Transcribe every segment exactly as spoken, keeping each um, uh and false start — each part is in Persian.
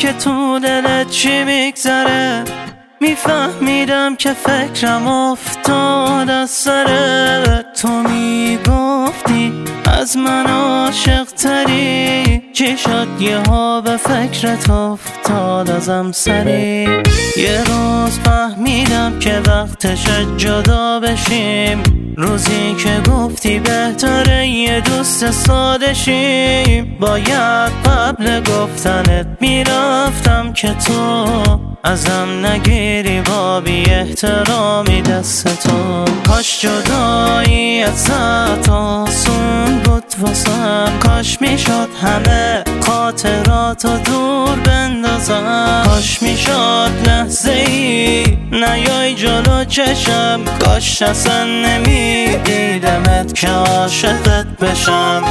که تو دلت چی میگذره، میفهمیدم که فکرم افتاد از سرت. تو میگفتی از من عاشق تری، چی شد یه ها به فکرت افتاد ازم سری. یه روز فهمیدم که وقتش جدا بشیم، روزی که گفتی بهتره یه دوست ساده شیم. باید قبل گفتنت میرفتم که تو ازم نگیری با بی احترامی دستتو. کاش جدایی ازت آسون بود واسم، کاش میشد همه خاطراتو دور بندازم. کاش میشد لحظه ای نیای جلو چشم، کاش اصلا نمیدیدمت که عاشقت بشم.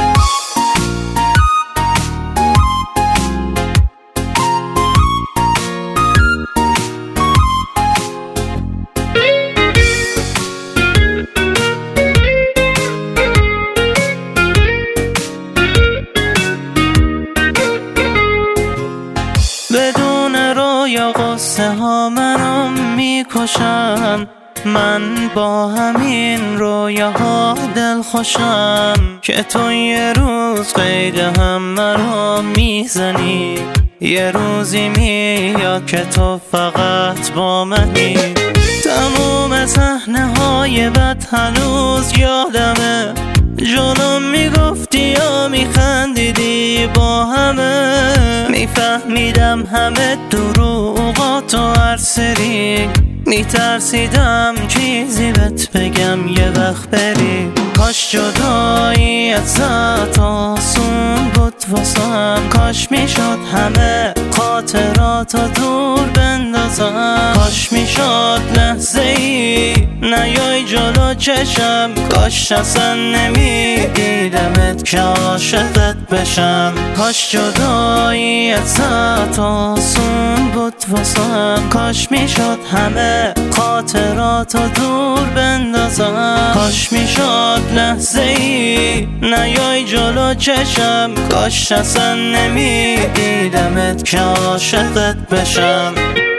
بدون رویا قصه ها منو میکشن، من با همین رویاها دل خوشم. که تو یه روز قید هم مرا میزنی، یه روزی میاد که تو فقط با منی. تموم صحنه های بد هنوز یادمه، جلوم میگفتی یا میخندیدی با همه. میفهمیدم همه دروغاتو هر سری، میترسیدم چیزی بهت بگم یه وقت بری. کاش جدایی ازت آسون بود واسم، کاش میشد همه خاطراتو دور بندازم. کاش میشد لحظه ای نیای جلو چشم، کاش اصلا نمیدیدمت که عاشقت بشم. کاش جدایی ازت آسون بود واسم، کاش میشد همه خاطراتو دور بندازم. کاش میشد لحظه ای نیای جلو چشم، کاش اصلا نمیدیدمت که عاشقت بشم.